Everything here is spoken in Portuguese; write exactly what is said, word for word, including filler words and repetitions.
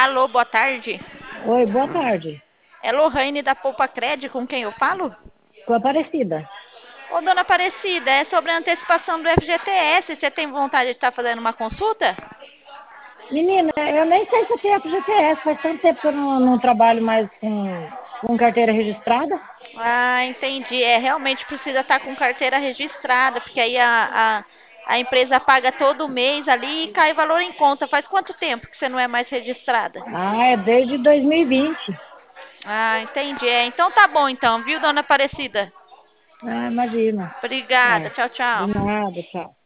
Alô, boa tarde. Oi, boa tarde. É Lohane da Poupa Cred, com quem eu falo? Com a Aparecida. Ô, dona Aparecida, é sobre a antecipação do F G T S. Você tem vontade de estar fazendo uma consulta? Menina, eu nem sei se eu tenho F G T S, faz tanto tempo que eu não, não trabalho mais com, com carteira registrada. Ah, entendi. É, realmente precisa estar com carteira registrada, porque aí a, a, a empresa paga todo mês ali e cai valor em conta. Faz quanto tempo que você não é mais registrada? Ah, é desde dois mil e vinte. Ah, entendi. É, então tá bom então, viu, dona Aparecida? Ah, imagina. Obrigada. É, Tchau, de tchau. nada, tchau.